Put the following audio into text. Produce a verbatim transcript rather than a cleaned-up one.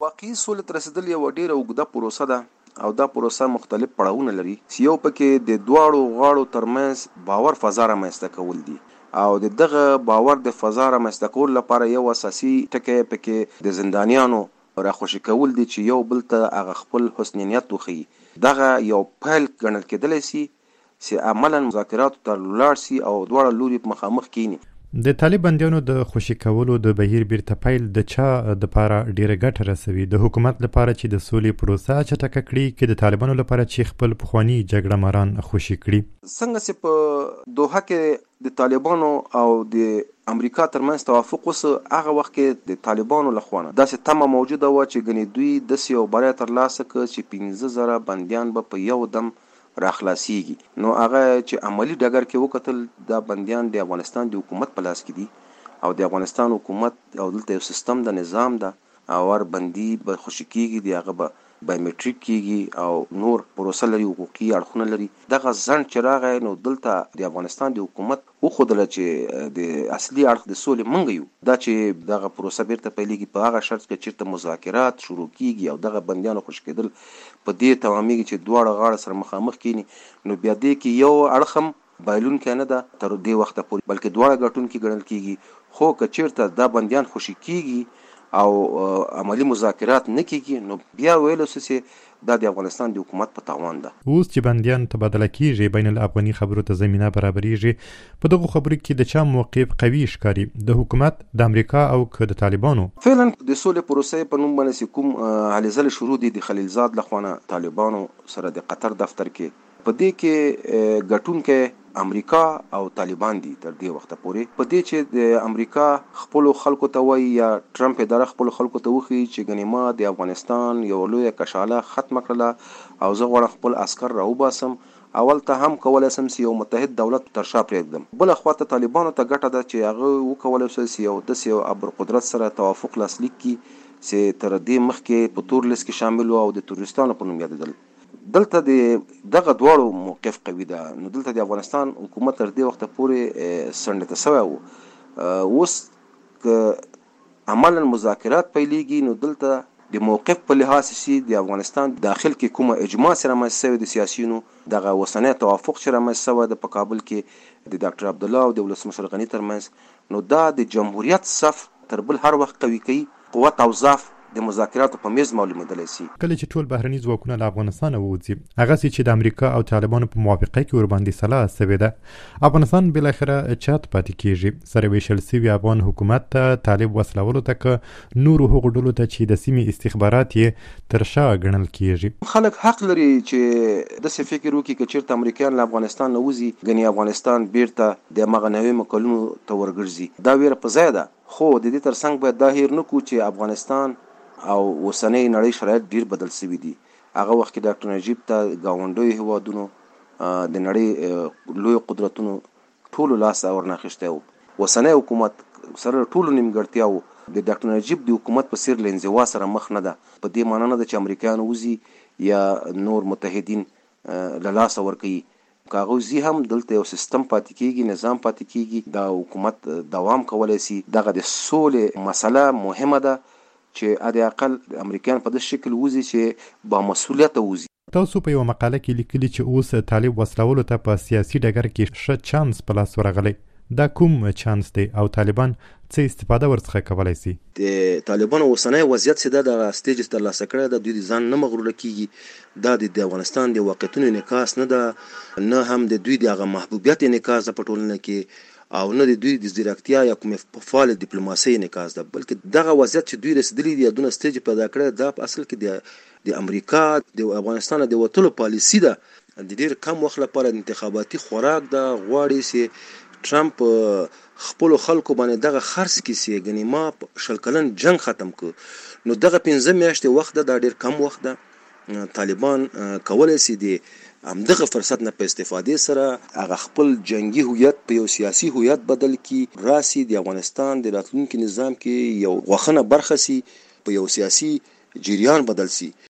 واقعي سولې ته رسیدل یوه ډېره اوږده پروسه ده او دا پروسه مختلف پړاوونه لري چې یو پکې د دواړو غاړو ترمنځ باور فضا رامنځته کول دي او د دغه باور د فضا رامنځته کولو لپاره یو اساسي ټکی پکې د زندانیانو راخوشي کول دي چې یو بل ته هغه خپل حسن نیت وښیي. دغه یو پیل ګڼل کېدلی سي چې عملا مذاکراتو ته لاړ سي او دواړه لوري مخامخ کینی. د طالب بندیانو د خوشي کولو د بهیر بیرته پیل د چا د پاره ډیره ګټه رسوي؟ د حکومت لپاره چې د سولې پروسه چټکه کړي کې د طالبانو لپاره چې خپل پخوانی جګړه ماران خوشي کړي؟ څنګه چې په دوحه کې د طالبانو او د امریکا ترمنځ توافق وسو، هغه وخت کې د طالبانو لخوا داسې تمه موجوده و چې ګنې دوی داسې یو بری ترلاسه کړ چې پنځه زره بندیان به په یو دم راخلاصیږي. نو هغه چې عملی ډګر کې وکتل دا بندیان د افغانستان د حکومت په لاس کې دي او د افغانستان حکومت او دلته یو سیستم د نظام ده او ور بندي به خوشي کیږي، دی هغه به بایومټریک کیږي او نور پروسه لري، حقوقي اړخونه لري. دغه ځنډ چې راغی نو دلته د افغانستان د حکومت وښودله چې د اصلي اړخ د سولې منګ یو، دا چې دغه پروسه بیرته پیلېږي په هغه شرط کې چېرته مذاکرات شروع کیږي او دغه بندیانو خوشي کېدل په دې تمامیږي چې دواړه غاړه سره مخامخ کینی. نو بیا دې کې یو اړخ هم بایلونکی نه ده تر دې وخته پورې، بلکې دواړه ګټونکي ګڼل کیږي. خو که چېرته دا بندیان خوشي کیږي او عملی مذاکرات نه کیږي نو بیا ویلو چې دا د افغانستان د حکومت په تاوان ده. اوس چې بندیان تبادله کیږي، بین الافغاني خبرو ته زمینه برابریږي، په دغه خبرو کې د چا موقف قوي ښکاري؟ د حکومت، د امریکا او که د طالبانو؟ فعلا د سولې پروسې په نوم باندې کوم هلې ځلې شروع دي د خلیلزاد لخوا طالبانو سره د قطر دفتر کې، په دې کې ګټونکي امریکا او طالبان دي تر دې وخته پورې. په دې چې د امریکا خپل خلکو ته وایي یا ټرمپ اداره خپل خلکو ته وښيي چې ګنې ما د افغانستان یو لویه کشاله ختمه کړله او زه غواړم خپل عسکر راوباسم، اول ته هم کولی سم چې یو متحد دولت تر شا پرېږدم. بله خواته طالبانو ته ګټه ده چې هغه وکولی شي چې یو داسې یو ابرقدرت سره توافق لاسلیک کړي چې تر دې مخکې په تور لیست کې شامل و او د تروریستانو په نوم یادېدل. دلته د دغه دواړو موقف قوي ده. نو دلته د افغانستان حکومت تر دې وخته پورې سنډته سوی و. اوس که عملا مذاکرات پیلېږي نو دلته د موقف په لحاظ چې د افغانستان داخل کې کومه اجماع چې رامنځته سوې د سیاسیونو، دغه اوسنی توافق چې رامنځته سوی د په کابل کې د ډاکټر عبدالله او د ولسمشر غني ترمنځ، نو دا د جمهوریت صف تر بل هر وخت قوي کوي. قوت او ضعف د مذاکراتو په میز معلومېدلی سي. کله چې ټول بهرني ځواکونه له افغانستانه ووځي، هغسې چې د امریکا او طالبانو په موافقه کې ورباندې سلا سوې ده، افغانستان بالاخره چات پاتې کېږي؟ سره ویشل سوي افغان حکومت ته، طالب وسلولو ته، که نورو هغو ډلو ته چې د سیمې استخبارات یې تر شا ګڼل کېږي؟ خلک حق لري چې داسې فکر وکړي که چېرته امریکایان له افغانستان نه وځي ګنې افغانستان بیرته د همغه نویو مکلونو ته ورګرځي. دا ویره په ځای ده، خو د دې تر څنګ باید دا هیر نه کړو چې افغانستان او اوسنۍ نړۍ شرایط ډیر بدل شوي دي. هغه وخت کې ډاکټر نجیب ته ګاونډیو هیوادونو د نړۍ لوی قدرتونو ټولو لاس ورناخیستی و. اوسنی حکومت سره ټولو نیمګړتیا و. د ډاکټر نجیب د حکومت په څیر له انزوا سره مخ نه ده. په دې معنی نه ده چې امریکایان وځي یا نور متحدین له لاسه ورکوي. که هغوی ځي هم دلته یو سیستم پاتې کېږي، نظام پاتې کېږي، دا حکومت دوام کولی سي. دغه د سولې مسله مهمه ده چې ادي اقل امریکایان په دې شکل وځي چې با مسؤلیته وځي. تاسو په یو مقاله کې لیکلي چې اوس طالب وسلولو ته په سیاسي ډګر کې ښه چانس په لاس ورغلی. دا کوم چانس دی او طالبان څه استفاده ورڅخه کولی سي؟ د طالبانو اوسنی وضعیت چې دا د سټیج ترلاسه کړی ده، دوی د ځان نه مغروره کېږي. دا د افغانستان د واقعیتونو انعکاس نه ده، نه هم د دوی د هغه محبوبیت انعکاس ده په ټولنه کې، او نه د دوی د ځیرکتیا یا کومې فعال ډیپلوماسۍ انعکاس ده، بلکې دغه وضعیت چې دوی رسېدلي دي، دونه سټیج پیدا کړی دا په اصل کې د د امریکا د افغانستان د وتلو پالیسي ده. د ډېر کم وخت لپاره د انتخاباتي خوراک ده. غواړي چې ټرمپ خپلو خلکو باندې دغه خرڅ کړي چې ګنې ما شل کلن جنګ ختم کړو. نو دغه پنځه میاشتې وخت ده، دا ډېر کم وخت ده. طالبان کولی سي د همدغه فرصت نه په استفادې سره هغه خپل جنگي هویت په یو سیاسي هویت بدل کړي، راسي د افغانستان د راتلونکي نظام کې یو غوښنه برخه سي، په یو سیاسي جریان بدل سي.